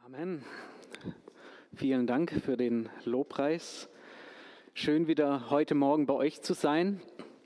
Amen. Vielen Dank für den Lobpreis. Schön wieder heute Morgen bei euch zu sein.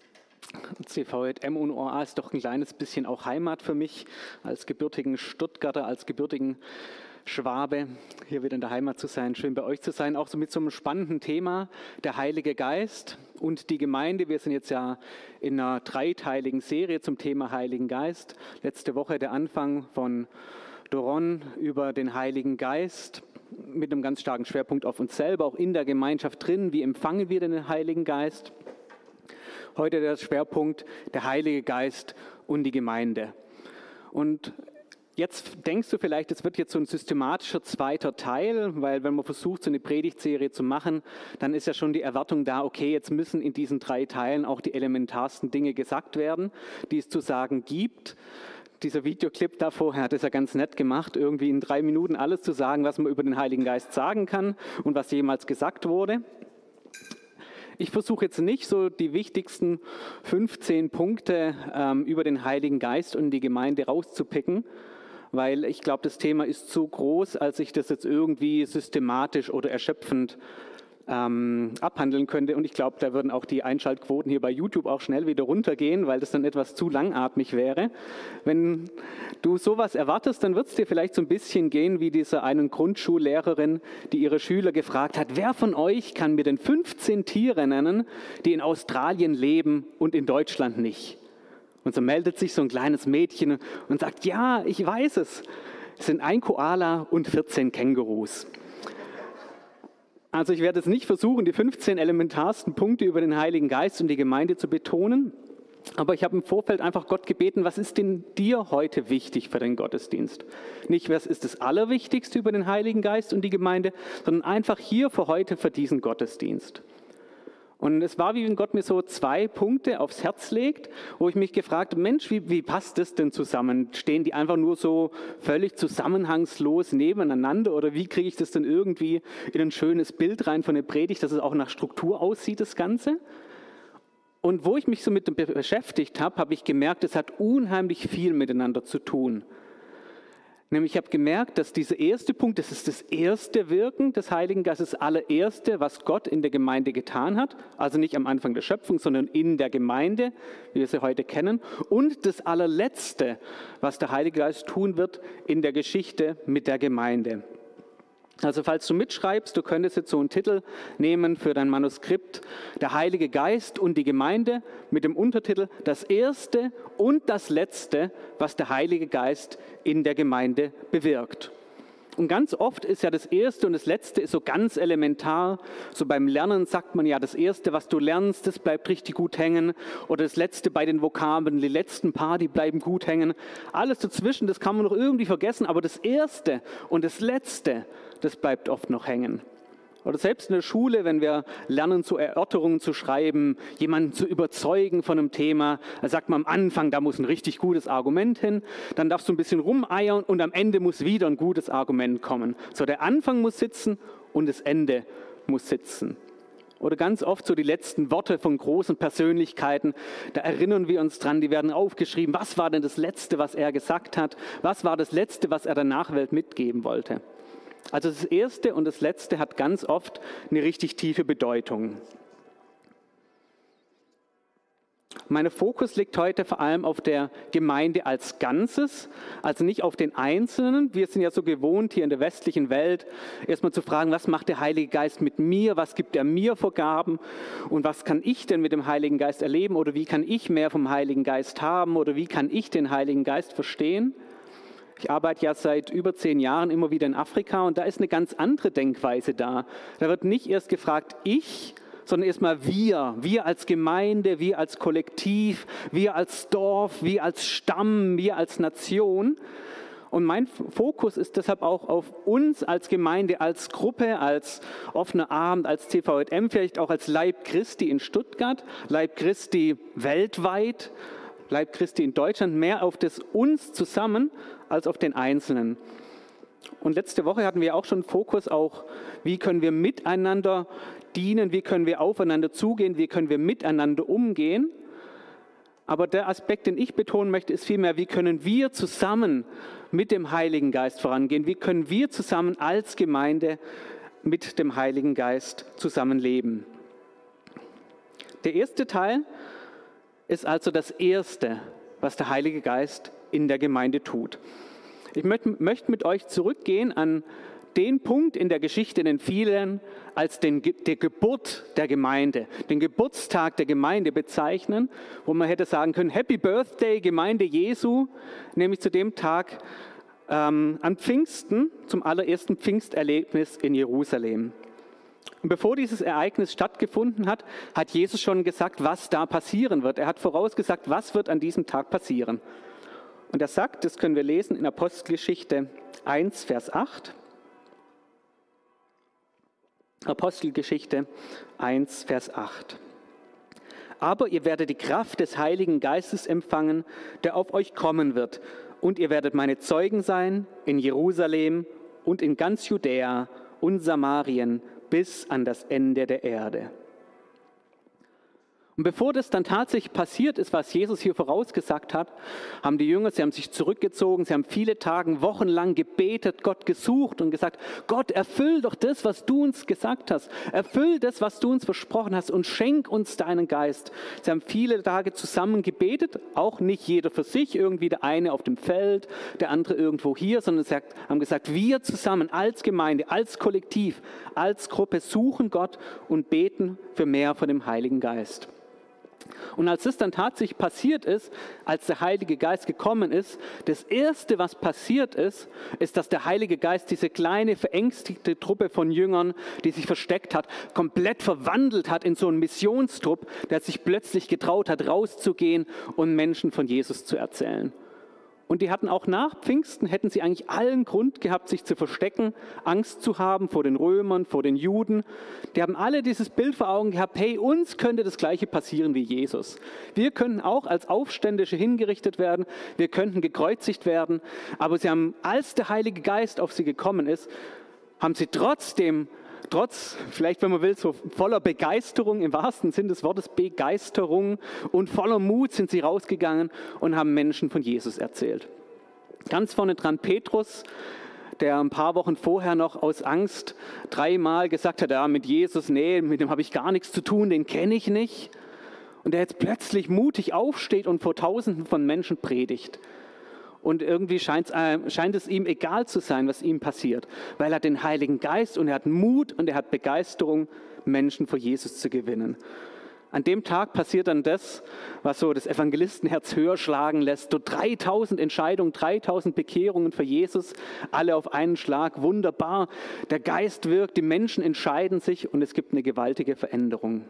CVJM und OA ist doch ein kleines bisschen auch Heimat für mich als gebürtigen Stuttgarter, als gebürtigen Schwabe, hier wieder in der Heimat zu sein, schön bei euch zu sein, auch so mit so einem spannenden Thema, der Heilige Geist und die Gemeinde. Wir sind jetzt ja in einer dreiteiligen Serie zum Thema Heiligen Geist. Letzte Woche der Anfang von Doron über den Heiligen Geist mit einem ganz starken Schwerpunkt auf uns selber, auch in der Gemeinschaft drin. Wie empfangen wir denn den Heiligen Geist? Heute der Schwerpunkt der Heilige Geist und die Gemeinde. Und jetzt denkst du vielleicht, es wird jetzt so ein systematischer zweiter Teil, weil wenn man versucht, so eine Predigtserie zu machen, dann ist ja schon die Erwartung da, okay, jetzt müssen in diesen 3 Teilen auch die elementarsten Dinge gesagt werden, die es zu sagen gibt. Dieser Videoclip da vorher hat es ja ganz nett gemacht, irgendwie in 3 Minuten alles zu sagen, was man über den Heiligen Geist sagen kann und was jemals gesagt wurde. Ich versuche jetzt nicht so die wichtigsten 15 Punkte über den Heiligen Geist und die Gemeinde rauszupicken, weil ich glaube, das Thema ist zu groß, als ich das jetzt irgendwie systematisch oder erschöpfend abhandeln könnte. Und ich glaube, da würden auch die Einschaltquoten hier bei YouTube auch schnell wieder runtergehen, weil das dann etwas zu langatmig wäre. Wenn du sowas erwartest, dann wird es dir vielleicht so ein bisschen gehen wie dieser einen Grundschullehrerin, die ihre Schüler gefragt hat, wer von euch kann mir denn 15 Tiere nennen, die in Australien leben und in Deutschland nicht? Und so meldet sich so ein kleines Mädchen und sagt, ja, ich weiß es. Es sind ein Koala und 14 Kängurus. Also ich werde jetzt nicht versuchen, die 15 elementarsten Punkte über den Heiligen Geist und die Gemeinde zu betonen, aber ich habe im Vorfeld einfach Gott gebeten, was ist denn dir heute wichtig für den Gottesdienst? Nicht, was ist das Allerwichtigste über den Heiligen Geist und die Gemeinde, sondern einfach hier für heute, für diesen Gottesdienst. Und es war, wie wenn Gott mir so 2 Punkte aufs Herz legt, wo ich mich gefragt habe, Mensch, wie passt das denn zusammen? Stehen die einfach nur so völlig zusammenhangslos nebeneinander oder wie kriege ich das denn irgendwie in ein schönes Bild rein von der Predigt, dass es auch nach Struktur aussieht, das Ganze? Und wo ich mich so mit dem beschäftigt habe, habe ich gemerkt, es hat unheimlich viel miteinander zu tun. Nämlich ich habe gemerkt, dass dieser erste Punkt, das ist das erste Wirken des Heiligen Geistes, das allererste, was Gott in der Gemeinde getan hat, also nicht am Anfang der Schöpfung, sondern in der Gemeinde, wie wir sie heute kennen, und das allerletzte, was der Heilige Geist tun wird in der Geschichte mit der Gemeinde. Also falls du mitschreibst, du könntest jetzt so einen Titel nehmen für dein Manuskript, der Heilige Geist und die Gemeinde mit dem Untertitel, das Erste und das Letzte, was der Heilige Geist in der Gemeinde bewirkt. Und ganz oft ist ja das Erste und das Letzte ist so ganz elementar. So beim Lernen sagt man ja, das Erste, was du lernst, das bleibt richtig gut hängen. Oder das Letzte bei den Vokabeln, die letzten paar, die bleiben gut hängen. Alles dazwischen, das kann man noch irgendwie vergessen. Aber das Erste und das Letzte, das bleibt oft noch hängen. Oder selbst in der Schule, wenn wir lernen, so Erörterungen zu schreiben, jemanden zu überzeugen von einem Thema, da sagt man am Anfang, da muss ein richtig gutes Argument hin, dann darfst du ein bisschen rumeiern und am Ende muss wieder ein gutes Argument kommen. So, der Anfang muss sitzen und das Ende muss sitzen. Oder ganz oft so die letzten Worte von großen Persönlichkeiten, da erinnern wir uns dran, die werden aufgeschrieben, was war denn das Letzte, was er gesagt hat, was war das Letzte, was er der Nachwelt mitgeben wollte. Also das Erste und das Letzte hat ganz oft eine richtig tiefe Bedeutung. Mein Fokus liegt heute vor allem auf der Gemeinde als Ganzes, also nicht auf den Einzelnen. Wir sind ja so gewohnt, hier in der westlichen Welt erstmal zu fragen, was macht der Heilige Geist mit mir, was gibt er mir für Gaben und was kann ich denn mit dem Heiligen Geist erleben oder wie kann ich mehr vom Heiligen Geist haben oder wie kann ich den Heiligen Geist verstehen? Ich arbeite ja seit über 10 Jahren immer wieder in Afrika und da ist eine ganz andere Denkweise da. Da wird nicht erst gefragt, ich, sondern erstmal wir als Gemeinde, wir als Kollektiv, wir als Dorf, wir als Stamm, wir als Nation. Und mein Fokus ist deshalb auch auf uns als Gemeinde, als Gruppe, als offener Abend, als CVJM, vielleicht auch als Leib Christi in Stuttgart, Leib Christi weltweit, Leib Christi in Deutschland, mehr auf das uns zusammen als auf den Einzelnen. Und letzte Woche hatten wir auch schon Fokus auch, wie können wir miteinander dienen, wie können wir aufeinander zugehen, wie können wir miteinander umgehen. Aber der Aspekt, den ich betonen möchte, ist vielmehr, wie können wir zusammen mit dem Heiligen Geist vorangehen? Wie können wir zusammen als Gemeinde mit dem Heiligen Geist zusammenleben? Der erste Teil ist also das Erste, was der Heilige Geist in der Gemeinde tut. Ich möchte mit euch zurückgehen an den Punkt in der Geschichte, den vielen als der Geburt der Gemeinde, den Geburtstag der Gemeinde bezeichnen, wo man hätte sagen können, Happy Birthday, Gemeinde Jesu, nämlich zu dem Tag an Pfingsten, zum allerersten Pfingsterlebnis in Jerusalem. Und bevor dieses Ereignis stattgefunden hat, hat Jesus schon gesagt, was da passieren wird. Er hat vorausgesagt, was wird an diesem Tag passieren. Und er sagt, das können wir lesen in Apostelgeschichte 1, Vers 8. Apostelgeschichte 1, Vers 8. Aber ihr werdet die Kraft des Heiligen Geistes empfangen, der auf euch kommen wird. Und ihr werdet meine Zeugen sein in Jerusalem und in ganz Judäa und Samarien bis an das Ende der Erde. Und bevor das dann tatsächlich passiert ist, was Jesus hier vorausgesagt hat, haben die Jünger, sie haben sich zurückgezogen, sie haben viele Tage, wochenlang gebetet, Gott gesucht und gesagt, Gott, erfüll doch das, was du uns gesagt hast. Erfüll das, was du uns versprochen hast und schenk uns deinen Geist. Sie haben viele Tage zusammen gebetet, auch nicht jeder für sich, irgendwie der eine auf dem Feld, der andere irgendwo hier, sondern sie haben gesagt, wir zusammen als Gemeinde, als Kollektiv, als Gruppe suchen Gott und beten für mehr von dem Heiligen Geist. Und als das dann tatsächlich passiert ist, als der Heilige Geist gekommen ist, das Erste, was passiert ist, ist, dass der Heilige Geist diese kleine, verängstigte Truppe von Jüngern, die sich versteckt hat, komplett verwandelt hat in so einen Missionstrupp, der sich plötzlich getraut hat, rauszugehen und Menschen von Jesus zu erzählen. Und die hatten auch nach Pfingsten, hätten sie eigentlich allen Grund gehabt, sich zu verstecken, Angst zu haben vor den Römern, vor den Juden. Die haben alle dieses Bild vor Augen gehabt, hey, uns könnte das Gleiche passieren wie Jesus. Wir könnten auch als Aufständische hingerichtet werden, wir könnten gekreuzigt werden. Aber sie haben, als der Heilige Geist auf sie gekommen ist, haben sie trotz, vielleicht wenn man will, so voller Begeisterung, im wahrsten Sinn des Wortes Begeisterung und voller Mut sind sie rausgegangen und haben Menschen von Jesus erzählt. Ganz vorne dran Petrus, der ein paar Wochen vorher noch aus Angst 3-mal gesagt hat, ja, mit Jesus, nee, mit dem habe ich gar nichts zu tun, den kenne ich nicht. Und der jetzt plötzlich mutig aufsteht und vor Tausenden von Menschen predigt. Und irgendwie scheint es ihm egal zu sein, was ihm passiert, weil er hat den Heiligen Geist und er hat Mut und er hat Begeisterung, Menschen für Jesus zu gewinnen. An dem Tag passiert dann das, was so das Evangelistenherz höher schlagen lässt. So 3000 Entscheidungen, 3000 Bekehrungen für Jesus, alle auf einen Schlag, wunderbar. Der Geist wirkt, die Menschen entscheiden sich und es gibt eine gewaltige Veränderung.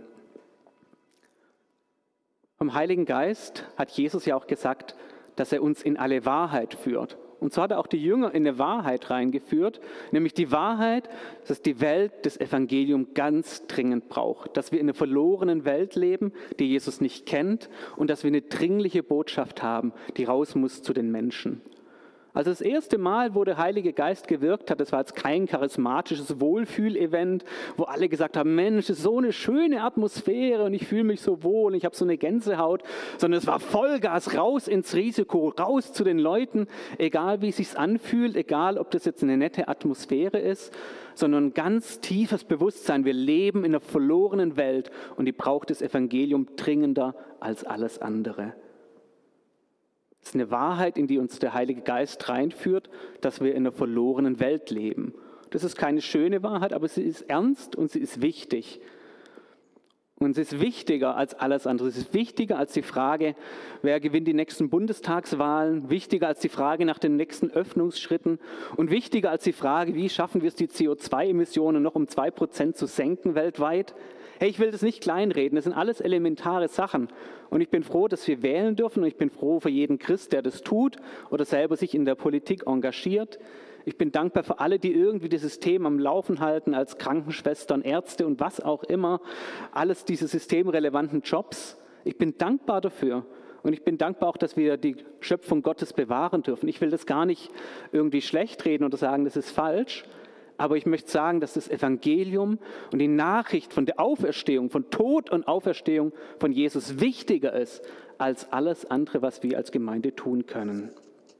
Vom Heiligen Geist hat Jesus ja auch gesagt, dass er uns in alle Wahrheit führt. Und so hat er auch die Jünger in eine Wahrheit reingeführt, nämlich die Wahrheit, dass die Welt das Evangelium ganz dringend braucht, dass wir in einer verlorenen Welt leben, die Jesus nicht kennt und dass wir eine dringliche Botschaft haben, die raus muss zu den Menschen. Also das erste Mal, wo der Heilige Geist gewirkt hat, das war jetzt kein charismatisches Wohlfühlevent, wo alle gesagt haben, Mensch, das ist so eine schöne Atmosphäre und ich fühle mich so wohl, ich habe so eine Gänsehaut, sondern es war Vollgas, raus ins Risiko, raus zu den Leuten, egal wie es sich anfühlt, egal ob das jetzt eine nette Atmosphäre ist, sondern ein ganz tiefes Bewusstsein, wir leben in einer verlorenen Welt und die braucht das Evangelium dringender als alles andere. Es ist eine Wahrheit, in die uns der Heilige Geist reinführt, dass wir in einer verlorenen Welt leben. Das ist keine schöne Wahrheit, aber sie ist ernst und sie ist wichtig. Und sie ist wichtiger als alles andere. Sie ist wichtiger als die Frage, wer gewinnt die nächsten Bundestagswahlen, wichtiger als die Frage nach den nächsten Öffnungsschritten und wichtiger als die Frage, wie schaffen wir es, die CO2-Emissionen noch um 2% zu senken weltweit. Hey, ich will das nicht kleinreden, das sind alles elementare Sachen. Und ich bin froh, dass wir wählen dürfen und ich bin froh für jeden Christ, der das tut oder selber sich in der Politik engagiert. Ich bin dankbar für alle, die irgendwie dieses System am Laufen halten, als Krankenschwestern, Ärzte und was auch immer. Alles diese systemrelevanten Jobs. Ich bin dankbar dafür. Und ich bin dankbar auch, dass wir die Schöpfung Gottes bewahren dürfen. Ich will das gar nicht irgendwie schlecht reden oder sagen, das ist falsch. Aber ich möchte sagen, dass das Evangelium und die Nachricht von der Auferstehung, von Tod und Auferstehung von Jesus wichtiger ist als alles andere, was wir als Gemeinde tun können.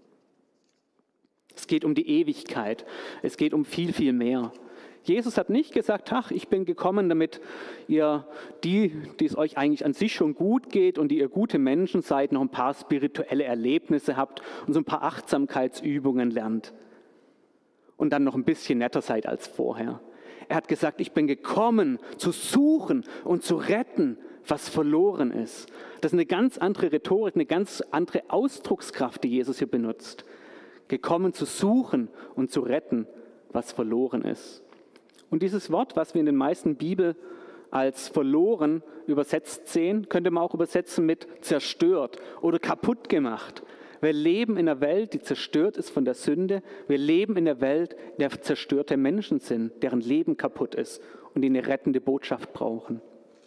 Es geht um die Ewigkeit. Es geht um viel, viel mehr. Jesus hat nicht gesagt, ach, ich bin gekommen, damit ihr, die es euch eigentlich an sich schon gut geht und die ihr gute Menschen seid, noch ein paar spirituelle Erlebnisse habt und so ein paar Achtsamkeitsübungen lernt und dann noch ein bisschen netter seid als vorher. Er hat gesagt, ich bin gekommen, zu suchen und zu retten, was verloren ist. Das ist eine ganz andere Rhetorik, eine ganz andere Ausdruckskraft, die Jesus hier benutzt. Gekommen zu suchen und zu retten, was verloren ist. Und dieses Wort, was wir in den meisten Bibeln als verloren übersetzt sehen, könnte man auch übersetzen mit zerstört oder kaputt gemacht. Wir leben in einer Welt, die zerstört ist von der Sünde. Wir leben in einer Welt, in der zerstörte Menschen sind, deren Leben kaputt ist und die eine rettende Botschaft brauchen.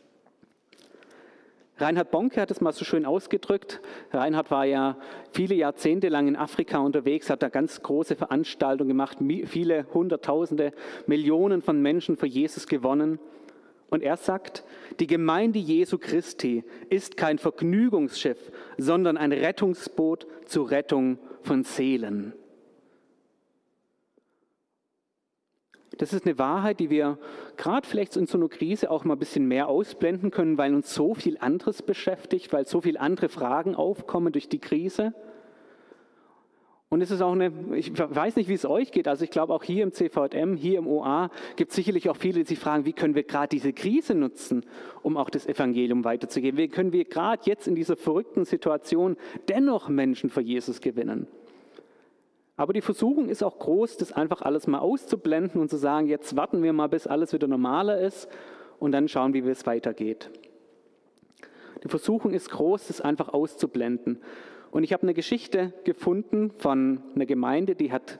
Reinhard Bonke hat es mal so schön ausgedrückt. Reinhard war ja viele Jahrzehnte lang in Afrika unterwegs, hat da ganz große Veranstaltungen gemacht, viele Hunderttausende, Millionen von Menschen für Jesus gewonnen. Und er sagt, die Gemeinde Jesu Christi ist kein Vergnügungsschiff, sondern ein Rettungsboot zur Rettung von Seelen. Das ist eine Wahrheit, die wir gerade vielleicht in so einer Krise auch mal ein bisschen mehr ausblenden können, weil uns so viel anderes beschäftigt, weil so viele andere Fragen aufkommen durch die Krise. Und es ist auch ich weiß nicht, wie es euch geht, also ich glaube auch hier im CVM, hier im OA, gibt es sicherlich auch viele, die sich fragen, wie können wir gerade diese Krise nutzen, um auch das Evangelium weiterzugeben? Wie können wir gerade jetzt in dieser verrückten Situation dennoch Menschen für Jesus gewinnen? Aber die Versuchung ist auch groß, das einfach alles mal auszublenden und zu sagen, jetzt warten wir mal, bis alles wieder normaler ist und dann schauen, wie es weitergeht. Die Versuchung ist groß, das einfach auszublenden. Und ich habe eine Geschichte gefunden von einer Gemeinde, die hat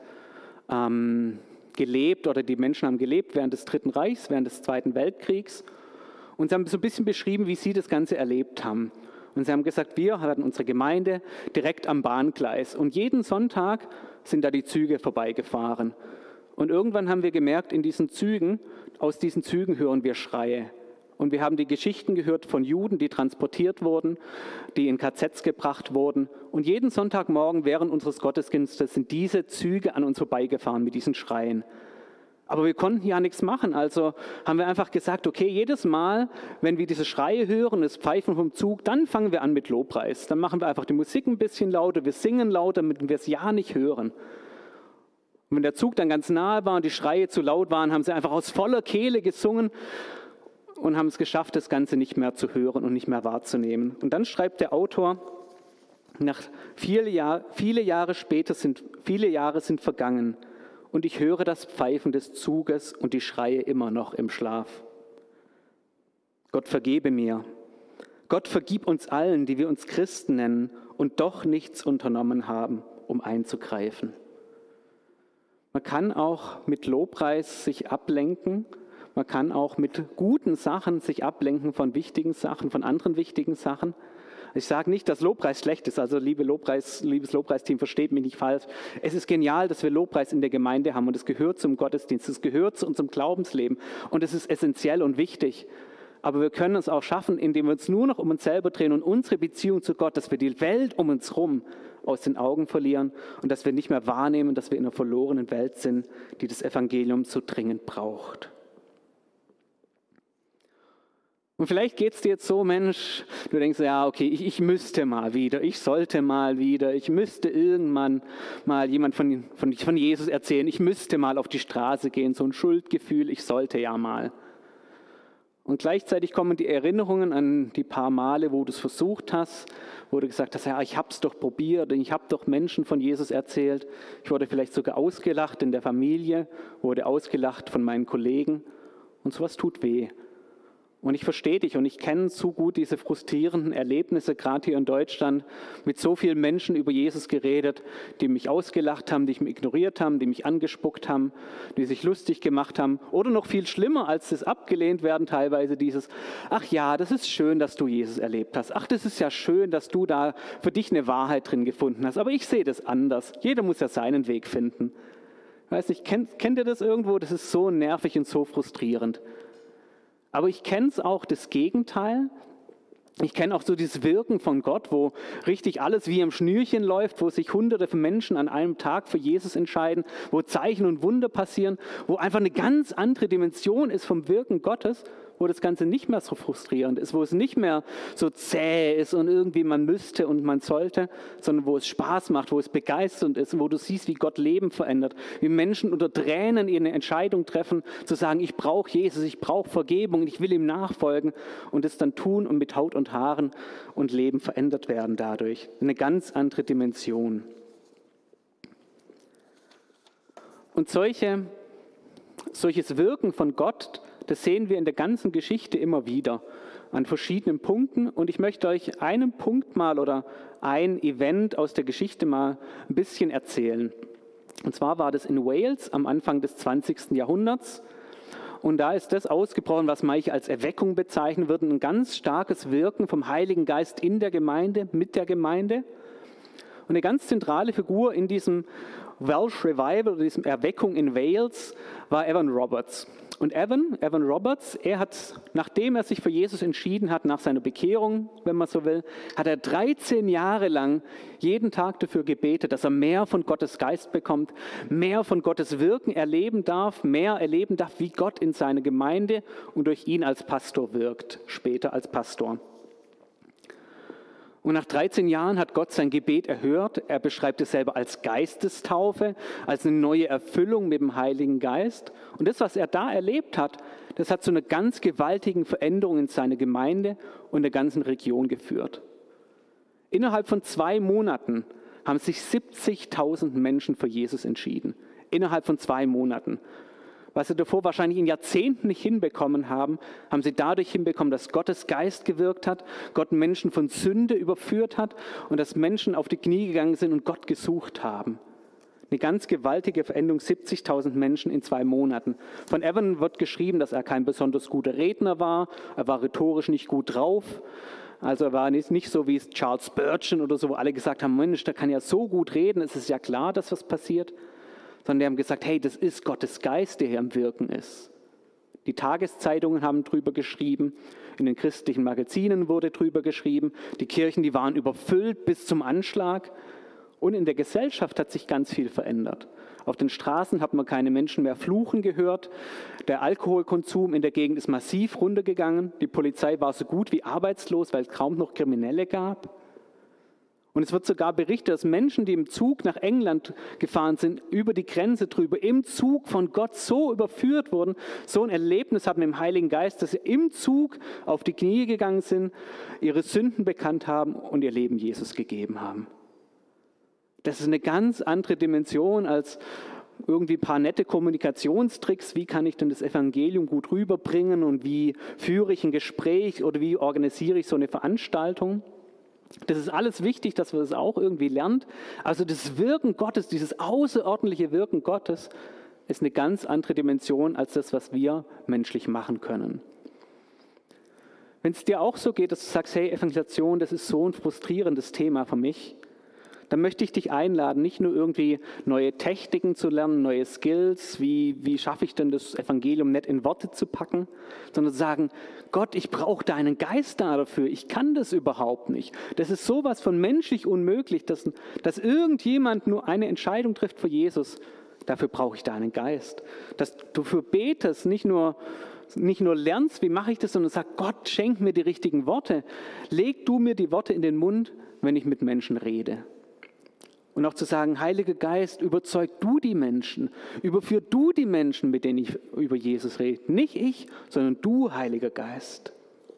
gelebt oder die Menschen haben gelebt während des Dritten Reichs, während des Zweiten Weltkriegs. Und sie haben so ein bisschen beschrieben, wie sie das Ganze erlebt haben. Und sie haben gesagt, wir hatten unsere Gemeinde direkt am Bahngleis. Und jeden Sonntag sind da die Züge vorbeigefahren. Und irgendwann haben wir gemerkt, aus diesen Zügen hören wir Schreie. Und wir haben die Geschichten gehört von Juden, die transportiert wurden, die in KZs gebracht wurden. Und jeden Sonntagmorgen während unseres Gottesdienstes sind diese Züge an uns vorbeigefahren mit diesen Schreien. Aber wir konnten ja nichts machen, also haben wir einfach gesagt, okay, jedes Mal, wenn wir diese Schreie hören, das Pfeifen vom Zug, dann fangen wir an mit Lobpreis. Dann machen wir einfach die Musik ein bisschen lauter, wir singen lauter, damit wir es ja nicht hören. Und wenn der Zug dann ganz nahe war und die Schreie zu laut waren, haben sie einfach aus voller Kehle gesungen und haben es geschafft, das Ganze nicht mehr zu hören und nicht mehr wahrzunehmen. Und dann schreibt der Autor, viele Jahre sind vergangen. Und ich höre das Pfeifen des Zuges und die Schreie immer noch im Schlaf. Gott vergebe mir. Gott vergib uns allen, die wir uns Christen nennen und doch nichts unternommen haben, um einzugreifen. Man kann auch mit Lobpreis sich ablenken. Man kann auch mit guten Sachen sich ablenken von wichtigen Sachen, von anderen wichtigen Sachen. Ich sage nicht, dass Lobpreis schlecht ist, also liebes Lobpreisteam, versteht mich nicht falsch. Es ist genial, dass wir Lobpreis in der Gemeinde haben und es gehört zum Gottesdienst, es gehört zu unserem Glaubensleben und es ist essentiell und wichtig. Aber wir können es auch schaffen, indem wir uns nur noch um uns selber drehen und unsere Beziehung zu Gott, dass wir die Welt um uns herum aus den Augen verlieren und dass wir nicht mehr wahrnehmen, dass wir in einer verlorenen Welt sind, die das Evangelium so dringend braucht. Und vielleicht geht es dir jetzt so, Mensch, du denkst, ja, okay, ich müsste mal wieder, ich sollte mal wieder, ich müsste irgendwann mal jemand von Jesus erzählen, ich müsste mal auf die Straße gehen, so ein Schuldgefühl, ich sollte ja mal. Und gleichzeitig kommen die Erinnerungen an die paar Male, wo du es versucht hast, wo du gesagt hast, ja, ich habe es doch probiert, ich habe doch Menschen von Jesus erzählt, ich wurde vielleicht sogar ausgelacht in der Familie, wurde ausgelacht von meinen Kollegen und sowas tut weh. Und ich verstehe dich und ich kenne zu gut diese frustrierenden Erlebnisse, gerade hier in Deutschland, mit so vielen Menschen über Jesus geredet, die mich ausgelacht haben, die mich ignoriert haben, die mich angespuckt haben, die sich lustig gemacht haben. Oder noch viel schlimmer, als das abgelehnt werden, teilweise dieses, ach ja, das ist schön, dass du Jesus erlebt hast. Ach, das ist ja schön, dass du da für dich eine Wahrheit drin gefunden hast. Aber ich sehe das anders. Jeder muss ja seinen Weg finden. Weiß nicht, kennt ihr das irgendwo? Das ist so nervig und so frustrierend. Aber ich kenne es auch das Gegenteil. Ich kenne auch so dieses Wirken von Gott, wo richtig alles wie am Schnürchen läuft, wo sich Hunderte von Menschen an einem Tag für Jesus entscheiden, wo Zeichen und Wunder passieren, wo einfach eine ganz andere Dimension ist vom Wirken Gottes, wo das Ganze nicht mehr so frustrierend ist, wo es nicht mehr so zäh ist und irgendwie man müsste und man sollte, sondern wo es Spaß macht, wo es begeisternd ist, wo du siehst, wie Gott Leben verändert, wie Menschen unter Tränen ihre Entscheidung treffen, zu sagen, ich brauche Jesus, ich brauche Vergebung, ich will ihm nachfolgen und es dann tun und mit Haut und Haaren und Leben verändert werden dadurch. Eine ganz andere Dimension. Und solches Wirken von Gott, das sehen wir in der ganzen Geschichte immer wieder an verschiedenen Punkten. Und ich möchte euch einen Punkt mal oder ein Event aus der Geschichte mal ein bisschen erzählen. Und zwar war das in Wales am Anfang des 20. Jahrhunderts. Und da ist das ausgebrochen, was manche als Erweckung bezeichnen würden, ein ganz starkes Wirken vom Heiligen Geist in der Gemeinde, mit der Gemeinde. Und eine ganz zentrale Figur in diesem Welsh Revival, oder diesem Erweckung in Wales, war Evan Roberts. Und Evan Roberts, er hat, nachdem er sich für Jesus entschieden hat, nach seiner Bekehrung, wenn man so will, hat er 13 Jahre lang jeden Tag dafür gebetet, dass er mehr von Gottes Geist bekommt, mehr von Gottes Wirken erleben darf, mehr erleben darf, wie Gott in seiner Gemeinde und durch ihn als Pastor wirkt, später als Pastor. Und nach 13 Jahren hat Gott sein Gebet erhört. Er beschreibt es selber als Geistestaufe, als eine neue Erfüllung mit dem Heiligen Geist. Und das, was er da erlebt hat, das hat zu einer ganz gewaltigen Veränderung in seiner Gemeinde und der ganzen Region geführt. Innerhalb von 2 Monaten haben sich 70.000 Menschen für Jesus entschieden. Innerhalb von 2 Monaten. Was sie davor wahrscheinlich in Jahrzehnten nicht hinbekommen haben, haben sie dadurch hinbekommen, dass Gottes Geist gewirkt hat, Gott Menschen von Sünde überführt hat und dass Menschen auf die Knie gegangen sind und Gott gesucht haben. Eine ganz gewaltige Veränderung, 70.000 Menschen in 2 Monaten. Von Evan wird geschrieben, dass er kein besonders guter Redner war, er war rhetorisch nicht gut drauf. Also er war nicht so wie Charles Spurgeon oder so, wo alle gesagt haben, Mensch, der kann ja so gut reden, es ist ja klar, dass was passiert. Sondern die haben gesagt, hey, das ist Gottes Geist, der hier am Wirken ist. Die Tageszeitungen haben drüber geschrieben, in den christlichen Magazinen wurde drüber geschrieben, die Kirchen, die waren überfüllt bis zum Anschlag. Und in der Gesellschaft hat sich ganz viel verändert. Auf den Straßen hat man keine Menschen mehr fluchen gehört. Der Alkoholkonsum in der Gegend ist massiv runtergegangen. Die Polizei war so gut wie arbeitslos, weil es kaum noch Kriminelle gab. Und es wird sogar berichtet, dass Menschen, die im Zug nach England gefahren sind, über die Grenze drüber, im Zug von Gott so überführt wurden, so ein Erlebnis hatten im Heiligen Geist, dass sie im Zug auf die Knie gegangen sind, ihre Sünden bekannt haben und ihr Leben Jesus gegeben haben. Das ist eine ganz andere Dimension als irgendwie ein paar nette Kommunikationstricks. Wie kann ich denn das Evangelium gut rüberbringen und wie führe ich ein Gespräch oder wie organisiere ich so eine Veranstaltung? Das ist alles wichtig, dass man das auch irgendwie lernt. Also das Wirken Gottes, dieses außerordentliche Wirken Gottes, ist eine ganz andere Dimension als das, was wir menschlich machen können. Wenn es dir auch so geht, dass du sagst, hey, Evangelisation, das ist so ein frustrierendes Thema für mich, dann möchte ich dich einladen, nicht nur irgendwie neue Techniken zu lernen, neue Skills, wie schaffe ich denn das Evangelium nicht in Worte zu packen, sondern zu sagen, Gott, ich brauche deinen Geist da dafür, ich kann das überhaupt nicht. Das ist sowas von menschlich unmöglich, dass irgendjemand nur eine Entscheidung trifft für Jesus. Dafür brauche ich deinen Geist. Dass du für betest, nicht nur lernst, wie mache ich das, sondern sag, Gott, schenk mir die richtigen Worte. Leg du mir die Worte in den Mund, wenn ich mit Menschen rede. Und auch zu sagen, Heiliger Geist, überzeug du die Menschen, überführ du die Menschen, mit denen ich über Jesus rede. Nicht ich, sondern du, Heiliger Geist.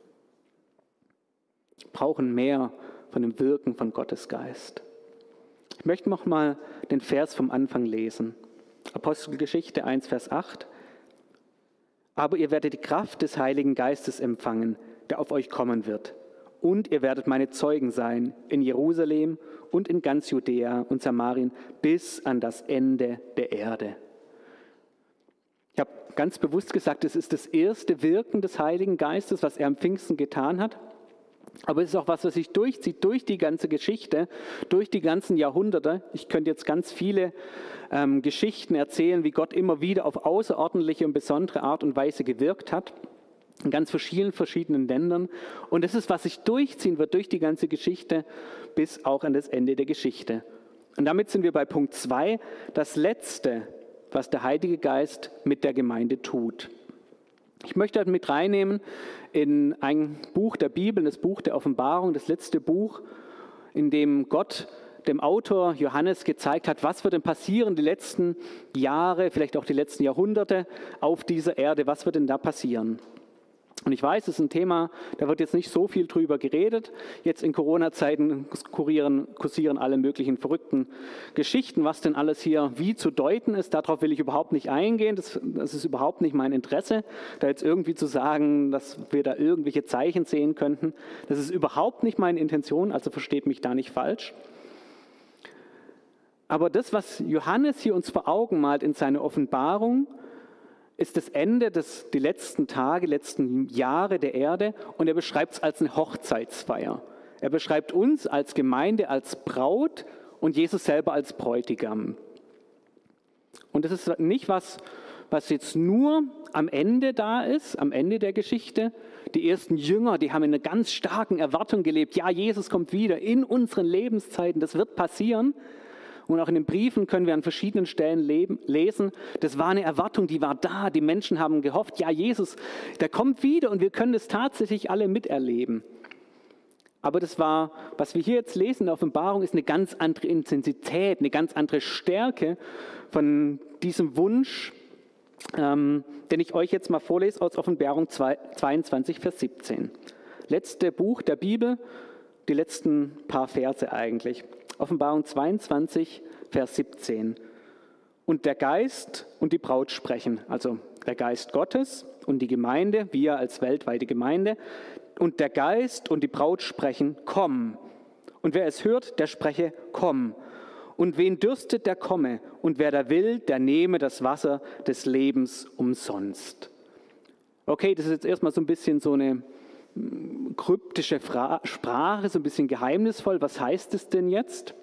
Wir brauchen mehr von dem Wirken von Gottes Geist. Ich möchte noch mal den Vers vom Anfang lesen. Apostelgeschichte 1, Vers 8. Aber ihr werdet die Kraft des Heiligen Geistes empfangen, der auf euch kommen wird. Und ihr werdet meine Zeugen sein in Jerusalem und in ganz Judäa und Samarien bis an das Ende der Erde. Ich habe ganz bewusst gesagt, es ist das erste Wirken des Heiligen Geistes, was er am Pfingsten getan hat. Aber es ist auch was sich durchzieht, durch die ganze Geschichte, durch die ganzen Jahrhunderte. Ich könnte jetzt ganz viele Geschichten erzählen, wie Gott immer wieder auf außerordentliche und besondere Art und Weise gewirkt hat, in ganz verschiedenen Ländern. Und das ist, was sich durchziehen wird durch die ganze Geschichte, bis auch an das Ende der Geschichte. Und damit sind wir bei Punkt 2, das Letzte, was der Heilige Geist mit der Gemeinde tut. Ich möchte das mit reinnehmen in ein Buch der Bibel, das Buch der Offenbarung, das letzte Buch, in dem Gott dem Autor Johannes gezeigt hat, was wird denn passieren die letzten Jahre, vielleicht auch die letzten Jahrhunderte auf dieser Erde, was wird denn da passieren? Und ich weiß, es ist ein Thema, da wird jetzt nicht so viel drüber geredet. Jetzt in Corona-Zeiten kursieren alle möglichen verrückten Geschichten, was denn alles hier wie zu deuten ist. Darauf will ich überhaupt nicht eingehen. Das ist überhaupt nicht mein Interesse, da jetzt irgendwie zu sagen, dass wir da irgendwelche Zeichen sehen könnten. Das ist überhaupt nicht meine Intention, also versteht mich da nicht falsch. Aber das, was Johannes hier uns vor Augen malt in seiner Offenbarung, ist das Ende, die letzten Tage, letzten Jahre der Erde, und er beschreibt es als eine Hochzeitsfeier. Er beschreibt uns als Gemeinde als Braut und Jesus selber als Bräutigam. Und das ist nicht was jetzt nur am Ende da ist, am Ende der Geschichte. Die ersten Jünger, die haben in einer ganz starken Erwartung gelebt. Ja, Jesus kommt wieder in unseren Lebenszeiten, das wird passieren. Und auch in den Briefen können wir an verschiedenen Stellen lesen, das war eine Erwartung, die war da. Die Menschen haben gehofft, ja, Jesus, der kommt wieder und wir können das tatsächlich alle miterleben. Aber was wir hier jetzt lesen in der Offenbarung, ist eine ganz andere Intensität, eine ganz andere Stärke von diesem Wunsch, den ich euch jetzt mal vorlese aus Offenbarung 22, Vers 17. Letzte Buch der Bibel, die letzten paar Verse eigentlich. Offenbarung 22, Vers 17. Und der Geist und die Braut sprechen, also der Geist Gottes und die Gemeinde, wir als weltweite Gemeinde, und der Geist und die Braut sprechen, komm. Und wer es hört, der spreche, komm. Und wen dürstet, der komme. Und wer da will, der nehme das Wasser des Lebens umsonst. Okay, das ist jetzt erstmal so ein bisschen so eine kryptische Sprache, so ein bisschen geheimnisvoll. Was heißt es denn jetzt?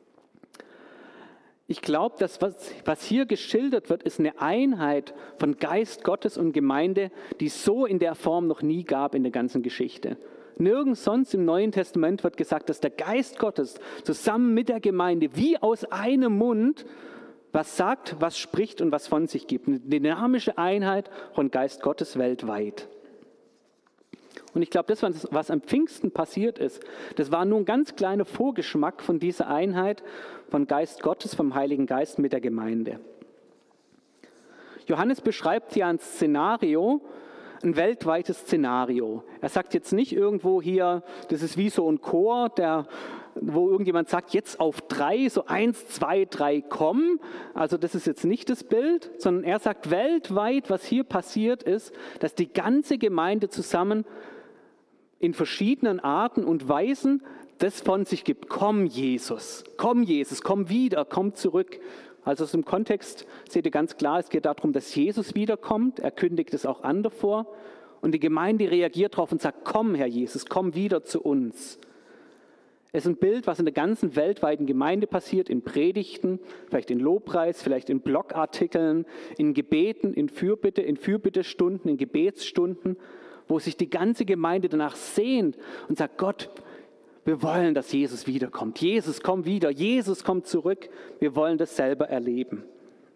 Ich glaube, dass was hier geschildert wird, ist eine Einheit von Geist Gottes und Gemeinde, die es so in der Form noch nie gab in der ganzen Geschichte. Nirgends sonst im Neuen Testament wird gesagt, dass der Geist Gottes zusammen mit der Gemeinde wie aus einem Mund was sagt, was spricht und was von sich gibt. Eine dynamische Einheit von Geist Gottes weltweit. Und ich glaube, das, was am Pfingsten passiert ist, das war nur ein ganz kleiner Vorgeschmack von dieser Einheit von Geist Gottes, vom Heiligen Geist mit der Gemeinde. Johannes beschreibt hier ein Szenario, ein weltweites Szenario. Er sagt jetzt nicht irgendwo hier, das ist wie so ein Chor, wo irgendjemand sagt, jetzt auf 3, so 1, 2, 3, komm. Also das ist jetzt nicht das Bild, sondern er sagt weltweit, was hier passiert ist, dass die ganze Gemeinde zusammen in verschiedenen Arten und Weisen das von sich gibt. Komm Jesus, komm wieder, komm zurück. Also aus dem Kontext seht ihr ganz klar, es geht darum, dass Jesus wiederkommt. Er kündigt es auch an davor. Und die Gemeinde reagiert darauf und sagt, komm Herr Jesus, komm wieder zu uns. Es ist ein Bild, was in der ganzen weltweiten Gemeinde passiert, in Predigten, vielleicht in Lobpreis, vielleicht in Blogartikeln, in Gebeten, in Fürbittestunden, in Gebetsstunden, wo sich die ganze Gemeinde danach sehnt und sagt, Gott, wir wollen, dass Jesus wiederkommt. Jesus, komm wieder. Jesus, komm zurück. Wir wollen das selber erleben.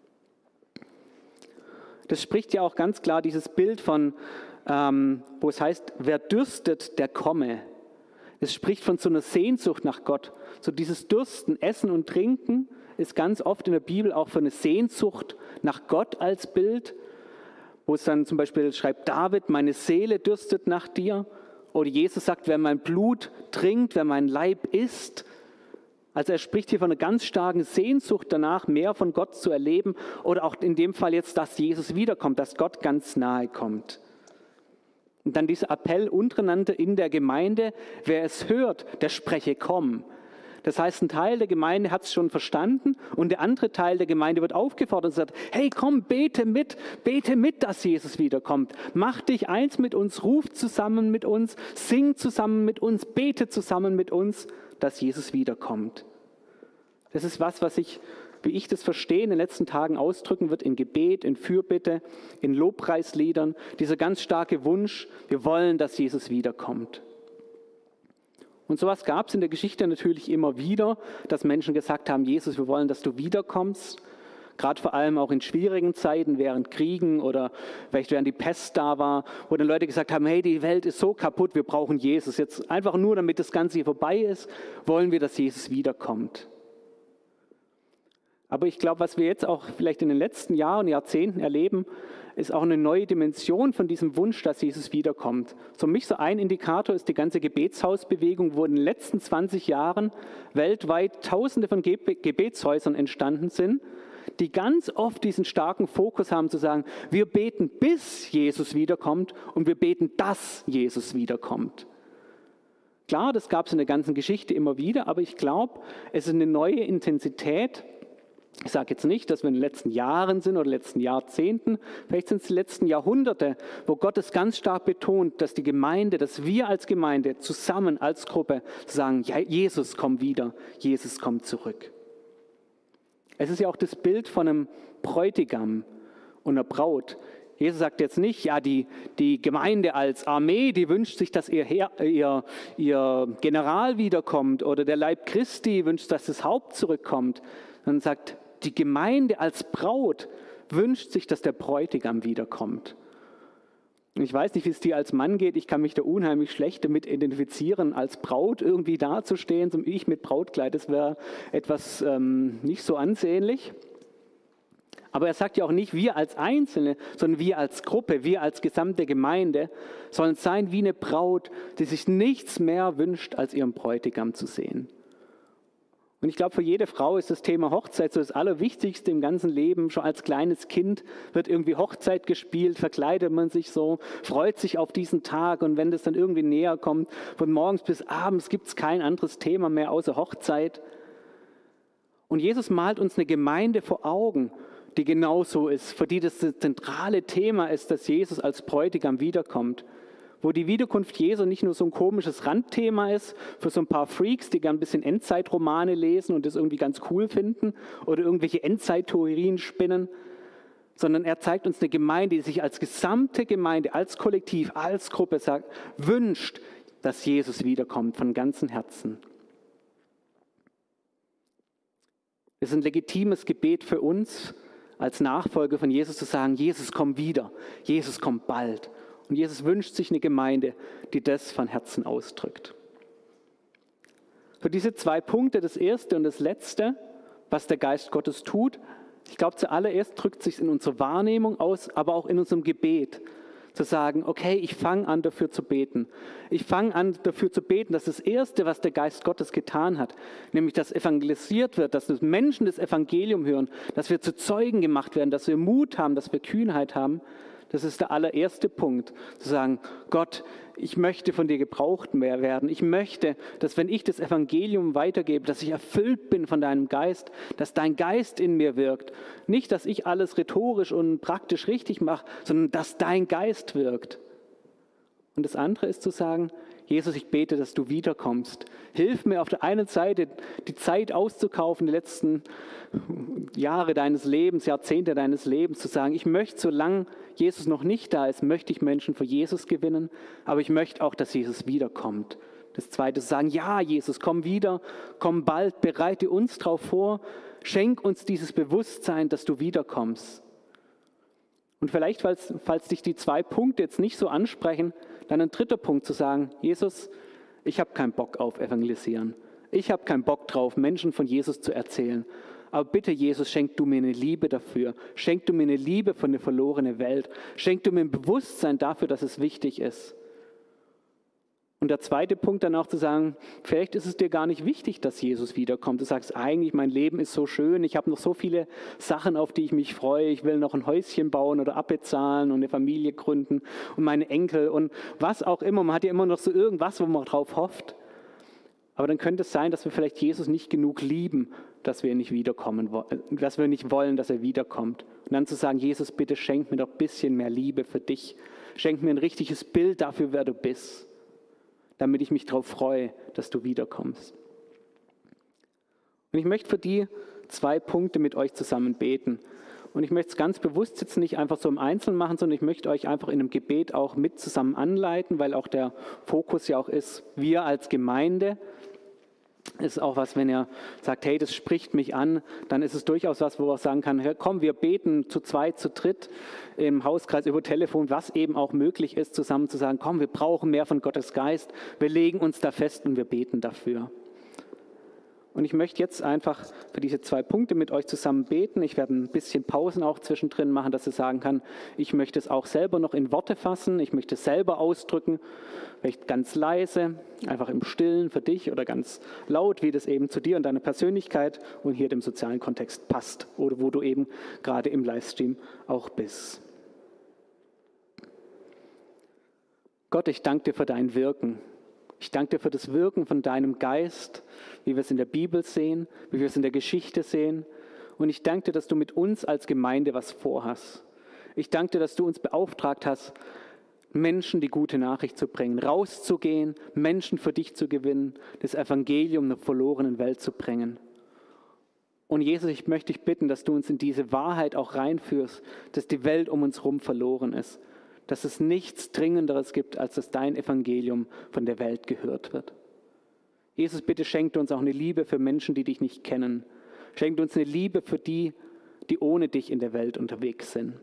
Das spricht ja auch ganz klar dieses Bild von, wo es heißt, wer dürstet, der komme. Es spricht von so einer Sehnsucht nach Gott. So dieses Dürsten, Essen und Trinken ist ganz oft in der Bibel auch für eine Sehnsucht nach Gott als Bild, wo es dann zum Beispiel schreibt, David, meine Seele dürstet nach dir. Oder Jesus sagt, wer mein Blut trinkt, wer mein Leib isst. Also er spricht hier von einer ganz starken Sehnsucht danach, mehr von Gott zu erleben. Oder auch in dem Fall jetzt, dass Jesus wiederkommt, dass Gott ganz nahe kommt. Und dann dieser Appell untereinander in der Gemeinde, wer es hört, der spreche komm. Das heißt, ein Teil der Gemeinde hat es schon verstanden und der andere Teil der Gemeinde wird aufgefordert und sagt, hey, komm, bete mit, dass Jesus wiederkommt. Mach dich eins mit uns, ruf zusammen mit uns, sing zusammen mit uns, bete zusammen mit uns, dass Jesus wiederkommt. Das ist was ich, wie ich das verstehe, in den letzten Tagen ausdrücken wird, in Gebet, in Fürbitte, in Lobpreisliedern, dieser ganz starke Wunsch, wir wollen, dass Jesus wiederkommt. Und sowas gab es in der Geschichte natürlich immer wieder, dass Menschen gesagt haben, Jesus, wir wollen, dass du wiederkommst. Gerade vor allem auch in schwierigen Zeiten, während Kriegen oder vielleicht während die Pest da war, wo dann Leute gesagt haben, hey, die Welt ist so kaputt, wir brauchen Jesus. Jetzt einfach nur, damit das Ganze hier vorbei ist, wollen wir, dass Jesus wiederkommt. Aber ich glaube, was wir jetzt auch vielleicht in den letzten Jahren, Jahrzehnten erleben, ist auch eine neue Dimension von diesem Wunsch, dass Jesus wiederkommt. Für mich so ein Indikator ist die ganze Gebetshausbewegung, wo in den letzten 20 Jahren weltweit Tausende von Gebetshäusern entstanden sind, die ganz oft diesen starken Fokus haben zu sagen, wir beten, bis Jesus wiederkommt und wir beten, dass Jesus wiederkommt. Klar, das gab es in der ganzen Geschichte immer wieder, aber ich glaube, es ist eine neue Intensität. Ich sage jetzt nicht, dass wir in den letzten Jahren sind oder letzten Jahrzehnten, vielleicht sind es die letzten Jahrhunderte, wo Gott es ganz stark betont, dass die Gemeinde, dass wir als Gemeinde zusammen als Gruppe sagen, ja, Jesus kommt wieder, Jesus kommt zurück. Es ist ja auch das Bild von einem Bräutigam und einer Braut. Jesus sagt jetzt nicht, ja, die Gemeinde als Armee, die wünscht sich, dass ihr General wiederkommt oder der Leib Christi wünscht, dass das Haupt zurückkommt, sondern sagt, die Gemeinde als Braut wünscht sich, dass der Bräutigam wiederkommt. Und ich weiß nicht, wie es dir als Mann geht, ich kann mich da unheimlich schlecht damit identifizieren, als Braut irgendwie dazustehen, so ich mit Brautkleid, das wäre etwas nicht so ansehnlich. Aber er sagt ja auch nicht, wir als Einzelne, sondern wir als Gruppe, wir als gesamte Gemeinde sollen sein wie eine Braut, die sich nichts mehr wünscht, als ihren Bräutigam zu sehen. Und ich glaube, für jede Frau ist das Thema Hochzeit so das Allerwichtigste im ganzen Leben. Schon als kleines Kind wird irgendwie Hochzeit gespielt, verkleidet man sich so, freut sich auf diesen Tag. Und wenn das dann irgendwie näher kommt, von morgens bis abends gibt es kein anderes Thema mehr außer Hochzeit. Und Jesus malt uns eine Gemeinde vor Augen, die genauso ist, für die das zentrale Thema ist, dass Jesus als Bräutigam wiederkommt. Wo die Wiederkunft Jesu nicht nur so ein komisches Randthema ist für so ein paar Freaks, die gern ein bisschen Endzeitromane lesen und das irgendwie ganz cool finden oder irgendwelche Endzeittheorien spinnen, sondern er zeigt uns eine Gemeinde, die sich als gesamte Gemeinde, als Kollektiv, als Gruppe sagt, wünscht, dass Jesus wiederkommt von ganzem Herzen. Es ist ein legitimes Gebet für uns, als Nachfolger von Jesus zu sagen, Jesus kommt wieder, Jesus kommt bald. Und Jesus wünscht sich eine Gemeinde, die das von Herzen ausdrückt. Für diese zwei Punkte, das erste und das letzte, was der Geist Gottes tut, ich glaube, zuallererst drückt sich in unserer Wahrnehmung aus, aber auch in unserem Gebet. Zu sagen, okay, ich fange an, dafür zu beten. Ich fange an, dafür zu beten, dass das Erste, was der Geist Gottes getan hat, nämlich dass evangelisiert wird, dass Menschen das Evangelium hören, dass wir zu Zeugen gemacht werden, dass wir Mut haben, dass wir Kühnheit haben, das ist der allererste Punkt, zu sagen, Gott, ich möchte von dir gebraucht werden. Ich möchte, dass wenn ich das Evangelium weitergebe, dass ich erfüllt bin von deinem Geist, dass dein Geist in mir wirkt. Nicht, dass ich alles rhetorisch und praktisch richtig mache, sondern dass dein Geist wirkt. Und das andere ist zu sagen, Jesus, ich bete, dass du wiederkommst. Hilf mir auf der einen Seite, die Zeit auszukaufen, die letzten Jahre deines Lebens, Jahrzehnte deines Lebens, zu sagen, ich möchte, solange Jesus noch nicht da ist, möchte ich Menschen für Jesus gewinnen, aber ich möchte auch, dass Jesus wiederkommt. Das Zweite ist zu sagen, ja, Jesus, komm wieder, komm bald, bereite uns darauf vor, schenk uns dieses Bewusstsein, dass du wiederkommst. Und vielleicht, falls dich die zwei Punkte jetzt nicht so ansprechen, dann ein dritter Punkt zu sagen, Jesus, ich habe keinen Bock auf Evangelisieren. Ich habe keinen Bock drauf, Menschen von Jesus zu erzählen. Aber bitte, Jesus, schenk du mir eine Liebe dafür. Schenk du mir eine Liebe für eine verlorene Welt. Schenk du mir ein Bewusstsein dafür, dass es wichtig ist. Und der zweite Punkt dann auch zu sagen, vielleicht ist es dir gar nicht wichtig, dass Jesus wiederkommt. Du sagst, eigentlich mein Leben ist so schön, ich habe noch so viele Sachen, auf die ich mich freue. Ich will noch ein Häuschen bauen oder abbezahlen und eine Familie gründen und meine Enkel und was auch immer. Man hat ja immer noch so irgendwas, wo man drauf hofft. Aber dann könnte es sein, dass wir vielleicht Jesus nicht genug lieben, dass wir nicht wiederkommen wollen, dass wir nicht wollen, dass er wiederkommt. Und dann zu sagen, Jesus, bitte schenk mir doch ein bisschen mehr Liebe für dich. Schenk mir ein richtiges Bild dafür, wer du bist, damit ich mich darauf freue, dass du wiederkommst. Und ich möchte für die 2 Punkte mit euch zusammen beten. Und ich möchte es ganz bewusst jetzt nicht einfach so im Einzelnen machen, sondern ich möchte euch einfach in einem Gebet auch mit zusammen anleiten, weil auch der Fokus ja auch ist, wir als Gemeinde. Ist auch was, wenn ihr sagt, hey, das spricht mich an, dann ist es durchaus was, wo er sagen kann, hey, komm, wir beten zu 2, zu 3 im Hauskreis über Telefon, was eben auch möglich ist, zusammen zu sagen, komm, wir brauchen mehr von Gottes Geist, wir legen uns da fest und wir beten dafür. Und ich möchte jetzt einfach für diese 2 Punkte mit euch zusammen beten. Ich werde ein bisschen Pausen auch zwischendrin machen, dass ich sagen kann, ich möchte es auch selber noch in Worte fassen, ich möchte es selber ausdrücken, vielleicht ganz leise, einfach im Stillen für dich oder ganz laut, wie das eben zu dir und deiner Persönlichkeit und hier dem sozialen Kontext passt oder wo du eben gerade im Livestream auch bist. Gott, ich danke dir für dein Wirken. Ich danke dir für das Wirken von deinem Geist, wie wir es in der Bibel sehen, wie wir es in der Geschichte sehen. Und ich danke dir, dass du mit uns als Gemeinde was vorhast. Ich danke dir, dass du uns beauftragt hast, Menschen die gute Nachricht zu bringen, rauszugehen, Menschen für dich zu gewinnen, das Evangelium einer verlorenen Welt zu bringen. Und Jesus, ich möchte dich bitten, dass du uns in diese Wahrheit auch reinführst, dass die Welt um uns herum verloren ist. Dass es nichts Dringenderes gibt, als dass dein Evangelium von der Welt gehört wird. Jesus, bitte schenk uns auch eine Liebe für Menschen, die dich nicht kennen. Schenk uns eine Liebe für die, die ohne dich in der Welt unterwegs sind.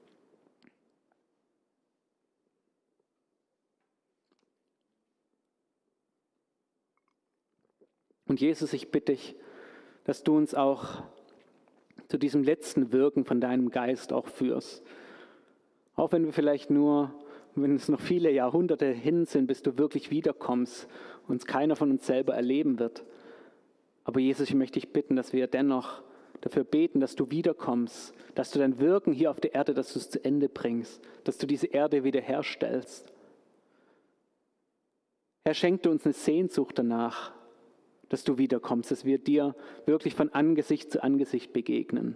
Und Jesus, ich bitte dich, dass du uns auch zu diesem letzten Wirken von deinem Geist auch führst. Auch wenn wir vielleicht nur, wenn es noch viele Jahrhunderte hin sind, bis du wirklich wiederkommst, uns keiner von uns selber erleben wird. Aber Jesus, ich möchte dich bitten, dass wir dennoch dafür beten, dass du wiederkommst, dass du dein Wirken hier auf der Erde, dass du es zu Ende bringst, dass du diese Erde wiederherstellst. Herr, schenk dir uns eine Sehnsucht danach, dass du wiederkommst, dass wir dir wirklich von Angesicht zu Angesicht begegnen.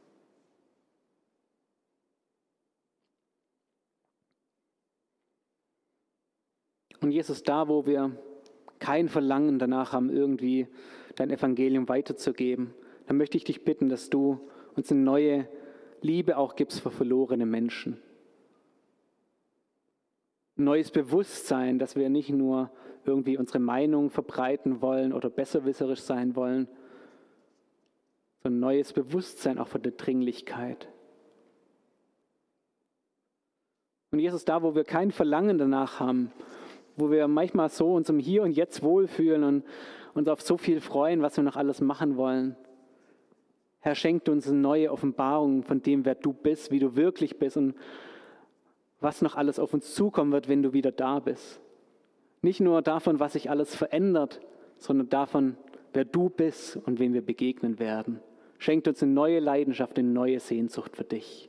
Und Jesus, da wo wir kein Verlangen danach haben, irgendwie dein Evangelium weiterzugeben, dann möchte ich dich bitten, dass du uns eine neue Liebe auch gibst für verlorene Menschen. Ein neues Bewusstsein, dass wir nicht nur irgendwie unsere Meinung verbreiten wollen oder besserwisserisch sein wollen, sondern ein neues Bewusstsein auch von der Dringlichkeit. Und Jesus, da wo wir kein Verlangen danach haben, wo wir manchmal so uns im Hier und Jetzt wohlfühlen und uns auf so viel freuen, was wir noch alles machen wollen. Herr, schenkt uns eine neue Offenbarung von dem, wer du bist, wie du wirklich bist und was noch alles auf uns zukommen wird, wenn du wieder da bist. Nicht nur davon, was sich alles verändert, sondern davon, wer du bist und wem wir begegnen werden. Schenkt uns eine neue Leidenschaft, eine neue Sehnsucht für dich.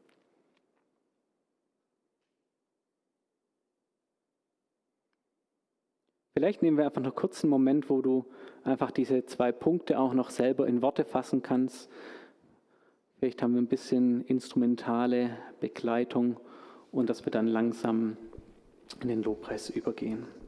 Vielleicht nehmen wir einfach noch kurz einen Moment, wo du einfach diese 2 Punkte auch noch selber in Worte fassen kannst. Vielleicht haben wir ein bisschen instrumentale Begleitung und dass wir dann langsam in den Lobpreis übergehen.